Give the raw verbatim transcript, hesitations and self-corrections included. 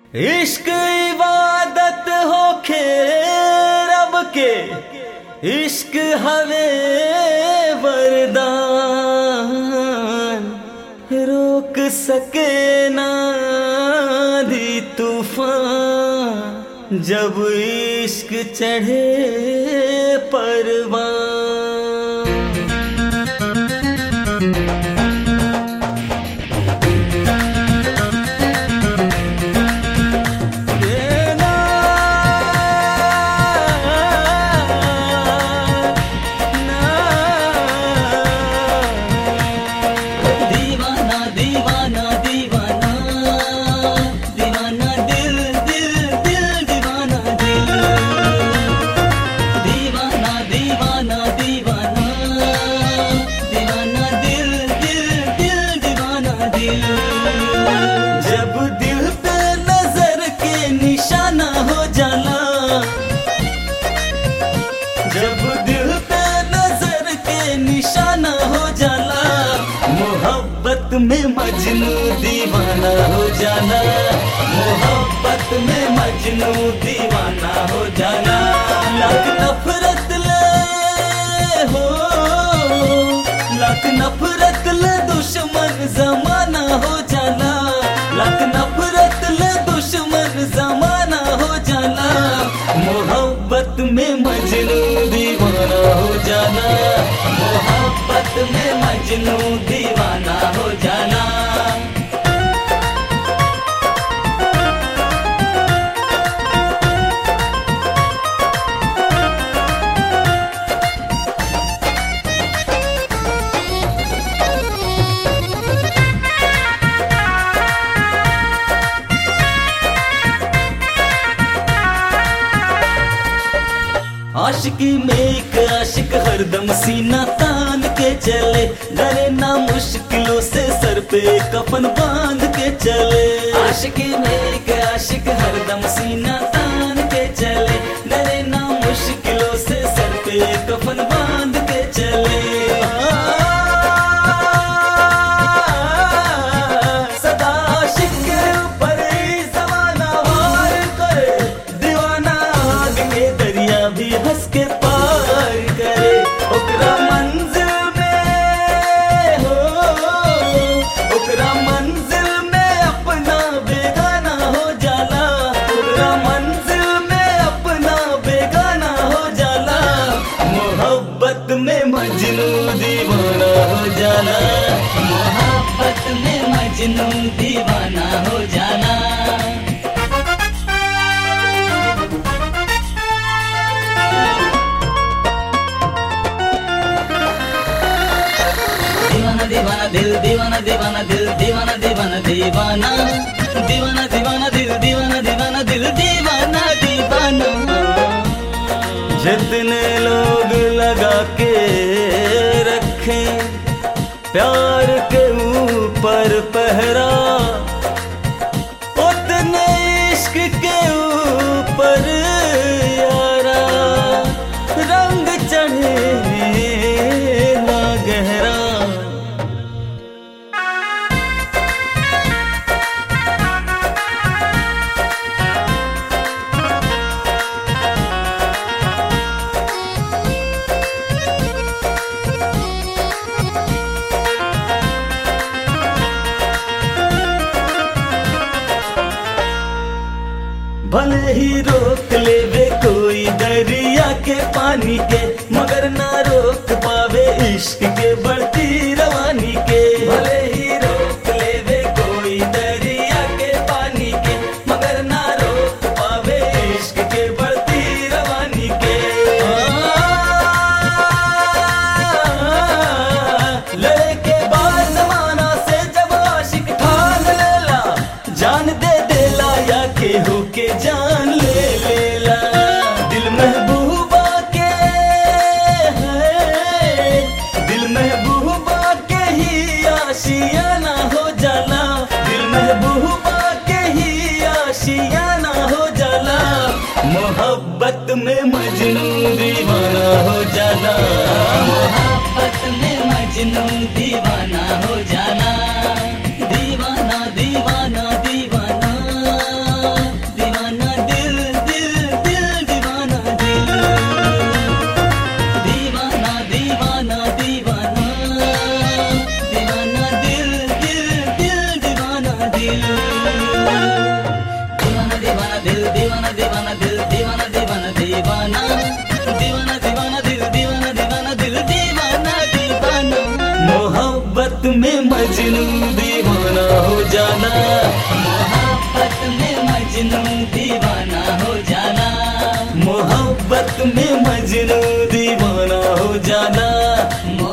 इश्क इबादत होखे रब के, इश्क हवे वरदान, रोक सके ना दी तूफान, जब इश्क चढ़े परवान। जब दिल पे नजर के निशाना हो जाना, जब दिल पे नजर के निशाना हो जाना, मोहब्बत में मजनू दीवाना हो जाना, मोहब्बत में मजनू दीवाना हो जाना। लाख नफरत ले हो, लाख नफरत ले दुश्मन जमाना हो जाना, लाख नफरत ले दुश्मन जमाना हो जाना, मोहब्बत में मजनू दीवाना हो जाना, मोहब्बत में मजनू दीवाना हो जाना। आशिकी में एक आशिक हरदम सीना तान के चले, डरे ना मुश्किलों से सर पे कफन बांध के चले। आशिकी में एक आशिक हरदम सीना तान के चले, डरे ना मुश्किलों से सर पे कफन बांध के चले। सदा आशिक के ऊपर ही जमाना वार करे, दीवाना आग के दरिया भी हंस के पार करे। ओकरा मंजिल में हो, ओकरा मंजिल में अपना बेगाना हो जाला, ओकरा मंजिल में अपना बेगाना हो जाला, मोहब्बत में मजनू दीवाना हो जाला, मोहब्बत में मजनू दीवाना हो जाला। दीवाना दिल दीवाना दीवाना दिल दीवाना दीवाना दीवाना दीवाना दीवाना दिल दीवाना दीवाना दिल दीवाना दीवाना। जितने लोग लगा के रखें प्यार के ऊपर पहरा, उतने इश्क के ऊपर यारा रंग चढ़े ना गहरा। भले ही रोक लेवे कोई दरिया के पानी के, मगर ना रोक पावे इश्क के बढ़ती रवानी के। भले ही रोक लेवे कोई दरिया के पानी के, मगर ना रोक पावे इश्क के बढ़ती रवानी के। लेके बार जमाना से जब आशिक ठान लेला, जान दे देला या के हो के जान ले लेला। दिल महबूबा के है, दिल महबूबा के ही आशियाना हो जाला, दिल महबूबा के ही आशियाना हो जाला, मोहब्बत में मजनू दीवाना हो जाला, मोहब्बत में मजनू दीवाना हो जाला। दीवाना दीवाना दीवाना दिल। दीवाना दीवाना दिल, दीवाना दीवाना दिल, दीवाना दीवाना दीवाना, दीवाना दीवाना दिल, दीवाना दीवाना दिल, दीवाना दीवाना। मोहब्बत में मजनू दीवाना हो जाना, मोहब्बत में मजनू दीवाना हो जाना, मोहब्बत में मजनू दीवाना हो जाना।